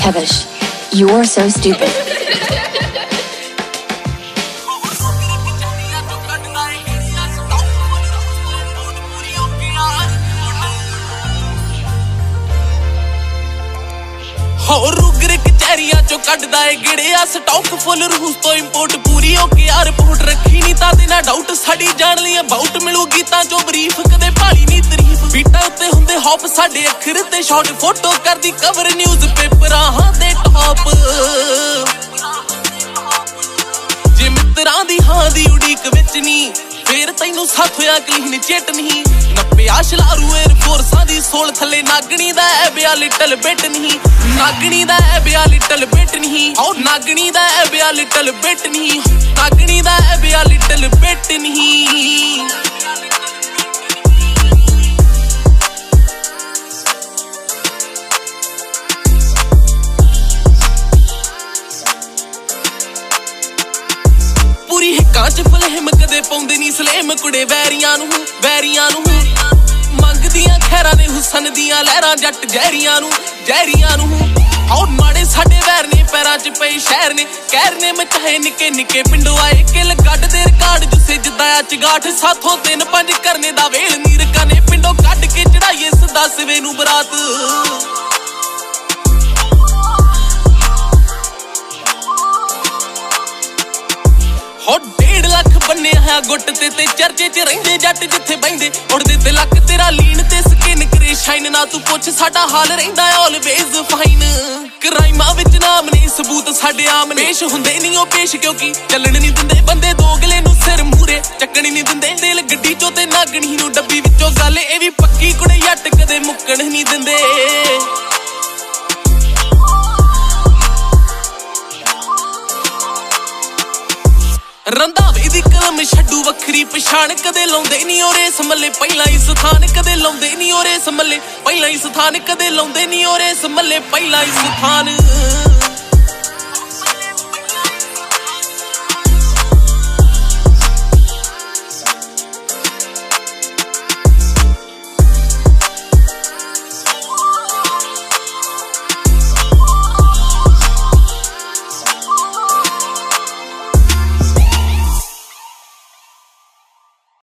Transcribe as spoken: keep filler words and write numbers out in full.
Kevish, you're so stupid. हो रुगर कचहरिया चो कटदा है गिड़िया स्टॉक फुल रूस तो इंपोर्ट पूरी ओके यार रिपोर्ट रखी नहीं ताते ना डाउट साड़ी जान लिया बाउट मिलूगी ता जो ब्रीफ कदे भाली नहीं तारीफ बीटा उत्ते हुंदे हॉप साडे अखर ते शॉट फोटो कर दी कवर न्यूज़ पेपर हां दे टॉप जे मित्रां दी हां दी उड़ीक विच नी फेर तैनू साथ होया क्लीन चिट नहीं नप्पिया शलारू एयर फोर्सां दी सोल थले नागणी दा ऐ बिया लिटल बिट नहीं नागणी दा ऐ बिया लिटल बिट नहीं ओ नागणी दा ऐ बिया लिटल बिट नहीं नागणी दा ऐ बिया लिटल बिट नहीं पूरी हिक्कां च फलेम कदे पाउंदे नी सलेम कुड़े वैरियां नूं वैरियां नूं मंगदियां खैरां ने हुसन दियां लहरां जट जहरियां नूं जहरियां नूं और माड़े साडे वैर ने पैरां च पई शहर ने कहर ने मचाए निके निके पिंडों आए किल गड्ड दे रिकार्ड जुसे जिद्दां अच गाठ साथों तीन पंज करने दा वेल नीर काने पिंडों कड्ड के चढ़ाईए सदा सवे नूं बरात हो डेढ़ लाख बन्ने है गुट ते ते चर्चे च रहिंदे जट जिथे बहिंदे उड़दे ते लक तेरा लीन ते स्किन करे शाइन ना तू पुछ साडा हाल रहिंदा ऑलवेज फाइन क्राइमा विच नाम ने सबूत साडे आम पेश हुंदे नहीं ओ पेश क्योंकि चलण नहीं दिंदे बंदे दोगले नू सिर मूरे चक्कण नहीं दिंदे तेल गड्डी चो ते नागणी नू डब्बी विचों गल ए वी पक्की कुड़े जट कदे मुक्कण नहीं दिंदे रंधावे दी कलम छड्डू वखरी पछाण कदे लाउंदे नी ओ रेस मल्ले पहिला ही स्थान कदे लाउंदे नी ओ रेस मल्ले पहिला ही स्थान कदे लाउंदे नी ओ रेस मल्ले पहिला ही स्थान